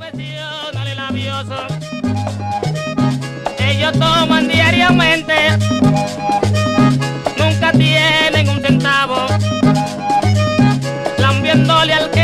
profesional y labioso. Ellos toman diariamente, nunca tienen un centavo, lambiéndole al que